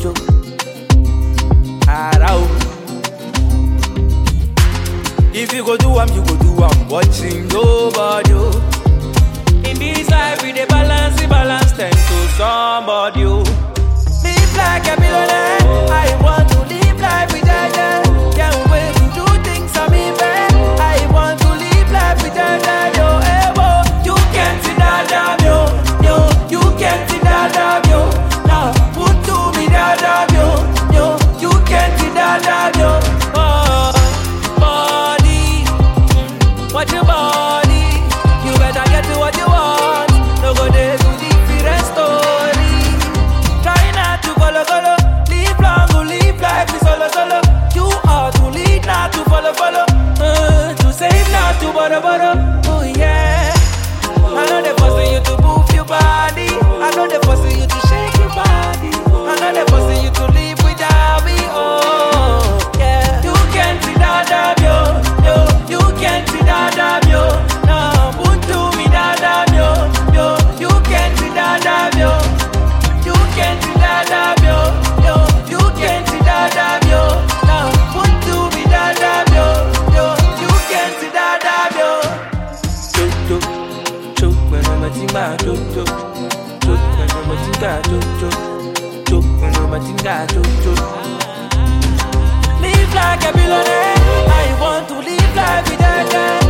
cho. Arao. If you go do am, you go do am. Watching nobody. In this life, we dey balance, tend to somebody. Live like a billionaire. I want to live life with Jaja. Can't wait to do things I'm in bed. I want to live life with Jaja. Yo, you can't see that damn yo. You can't see that damn yo. Now put to me that damn yo. You can't see that damn yo. Oh, body, what your body? You better get to what you want. No go there to different story. Try not to follow. Live long, go live life is solo. You are to lead, not to follow. To save, not to borrow. Oh yeah. I know they're forcing you to move your body. I know they're forcing you to shake your body. I know they're forcing you to live without me. Oh yeah. You can't see that damn yo. You can't see that damn yo. No, put to me that damn yo. You can't see that damn yo. You can't see that damn yo. You can't see that damn yo. No, put to me that damn yo. You can't see that damn yo. When I'm a tinga, when I'm a tinga, when I'm a tinga, live like a billionaire. I want to live life with that guy.